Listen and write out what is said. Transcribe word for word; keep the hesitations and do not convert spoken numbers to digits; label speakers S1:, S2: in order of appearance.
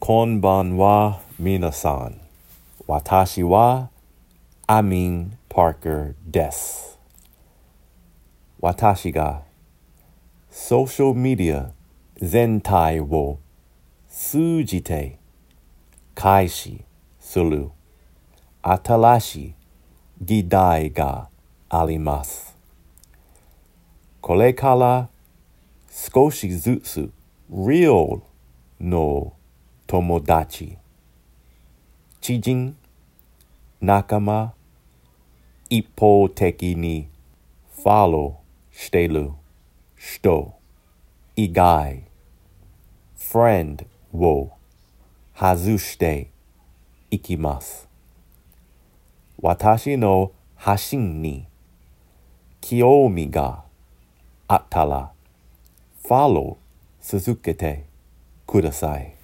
S1: こんばんは、皆さん。私はアミン・パーカーです。私がソーシャルメディア全体を通じて開始する新しい議題があります。これから少しずつリアルの友達、知人、仲間、一方的にフォローしている人以外、フレンドを外していきます。私の発信に興味があったら、フォロー続けてください。